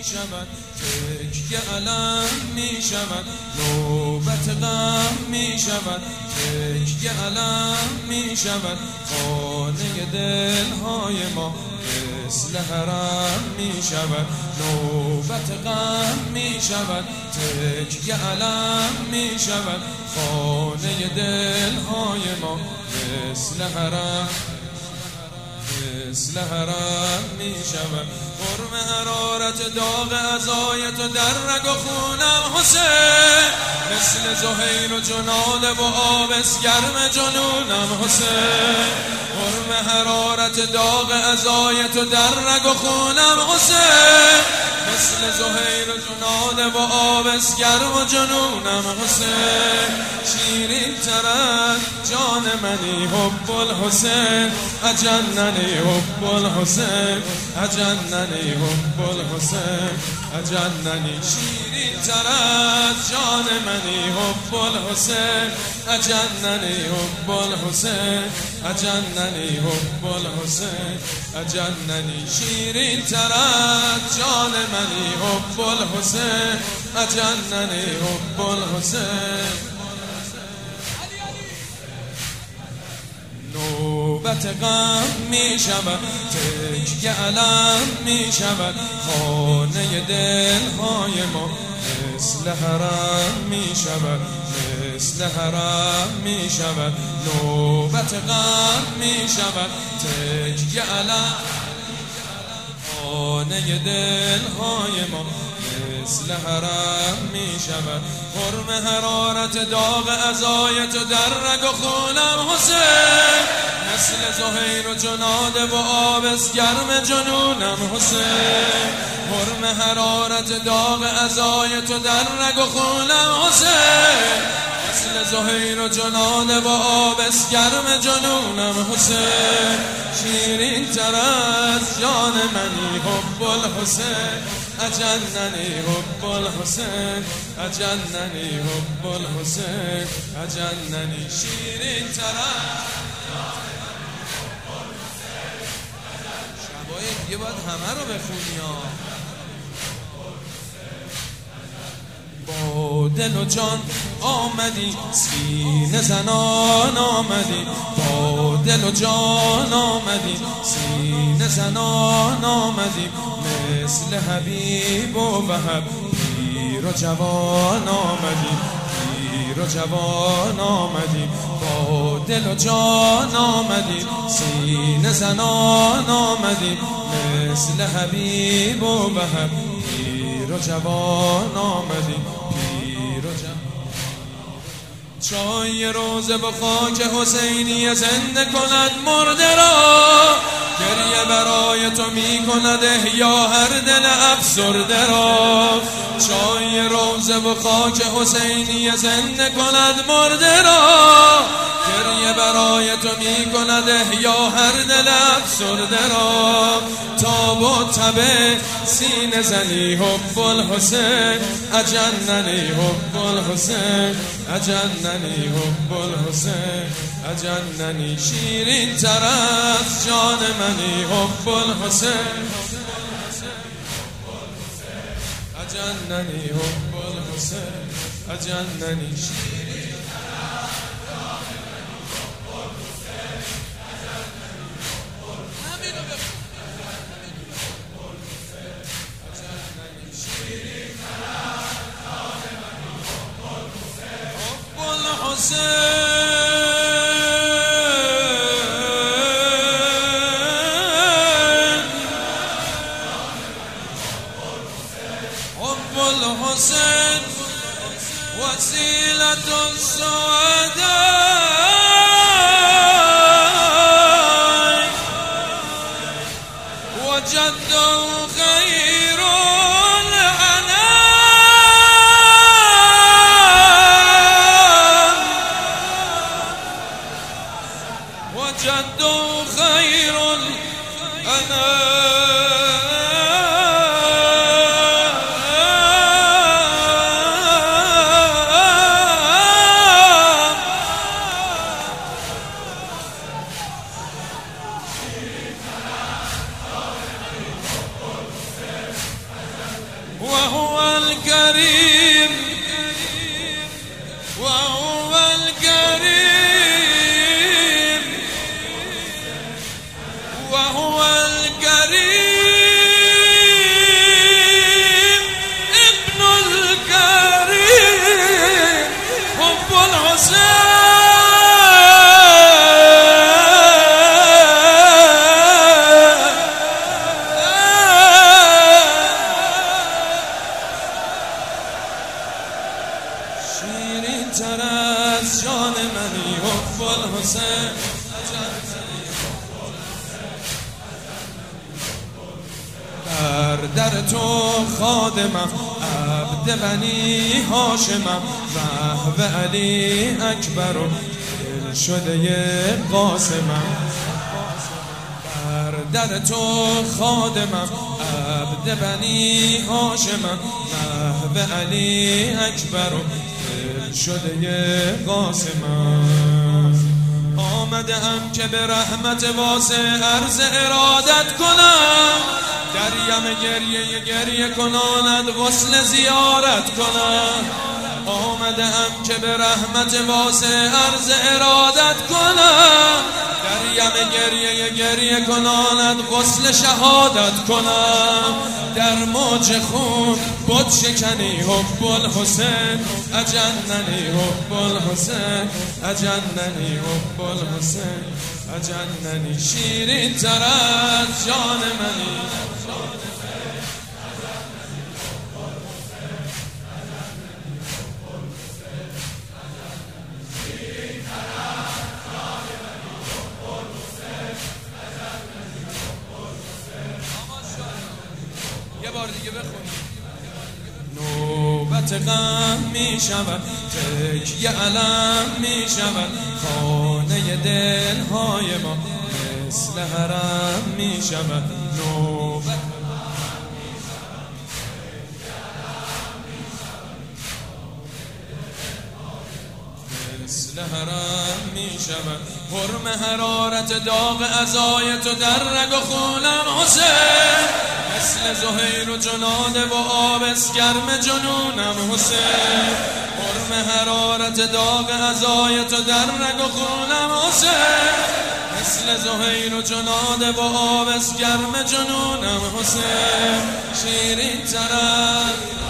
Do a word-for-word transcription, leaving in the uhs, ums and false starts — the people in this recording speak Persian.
می شود، تکیه علم می شود، نوبت غم می شود، تکیه علم می شود، خانه دلهای ما مثل حرم می شود، نوبت غم می شود، تکیه علم می شود، خانه دلهای ما مثل حرم مثل حرم می شود. قرم حرارت داغ عزای تو در رگ و خونم حسین، مثل زهیر و جناله و آبس گرم جنونم حسین. قرم حرارت داغ عزای تو در رگ و خونم حسین، مثل زهیر و جناله و آبس گرم و جنونم حسین. شیرین ترن جان منی حب الحسین، اجننی حب الحسین، اجننی حب الحسین، اجننی. شیرین ترن جان منی حب الحسین، اجننی حب الحسین، اجننی حب الحسین، اجننی. شیرین ترن جان منی حب الحسین، اجننی حب الحسین. نوبت غم می شود، تکیه علم می شود، خانه دلهای ما مثل حرم می شود، مثل حرم می شود. نوبت غم می شود، تکیه علم، خانه دلهای ما مثل حرم می شود. قرم حرارت داغ عزای تو در رگ و خونم حسین، مثل زهیر و جناده و آبس گرم جنونم حسین. قرم حرارت داغ عزای تو در رگ و خونم حسین، مثل زهیر و جناده و آبس گرم جنونم حسین. شیرین تر از جان منی حب الحسین، اجننی حب الحسین، اجننی حب الحسین، اجننی. شیرین تر از شبای دیگه باید همه رو بخونی ها. با دل و جان آمدی، سینه زنان آمدی، با دل و جان آمدی، سینه زنان آمدی، مثل حبیب و وهب پیر و جوان آمدی، پیر و جوان آمدی، با دل و جان آمدی، سینه زنان آمدی، مثل حبیب و وهب پیر و جوان آمدی، پیر و جوان. چای روزه با خاک حسینی زنده کند مرده را، گریه برای تو می کند احیا هر دل افسرده را. چای روزه و خاک حسینی زنده کند مرده را، گریه برای تو می کند احیا هر دل افسرده را. تاب و تبه سینه زنی حب الحسین، اجننی حب الحسین، اجننی حب الحسین، اجننی. شیرین تر از جان منی حب الحسین، اجننی حب الحسین، اجننی. شیرین تر از جان منی حب الحسین، اجننی حب الحسین، اجننی. شیرین تر از جان منی حب الحسین، حب الحسین. حب الحسين وسيلة السعداء وجده خير الأنام وجده خير الأنام الحسین در در تو خادمم عبد بنی هاشمم وهو علی اکبر و دل شده قاسمم در در تو خادمم عبد بنی هاشمم وهو علی اکبر و دل شده قاسمم آمدم که به رحمت واسع عرض ارادت کنم دریم گریه گریه کناند غسل زیارت کنم آمدم که به رحمت واسع عرض ارادت کنم دریم گریه گریه کناند غسل شهادت کنم در موج خون بت شکنی حب الحسین اجننی حب الحسین اجننی حب الحسین اجننی شیرین تر از جان منی یه بار دیگه بخون نوبت غم می شود تکیه علم می شود خانه دلهای ما مثل حرم می شود نوبت مثل حرم می شود حرم حرارت داغ عزای تو در رگ و خونم حسین مثل زهیر و جناده و آب اسگرم جنونم حسین حرم حرارت داغ عزای تو در رگ و خونم حسین مثل زهیر و جناده و آب اسگرم جنونم حسین شیرین تر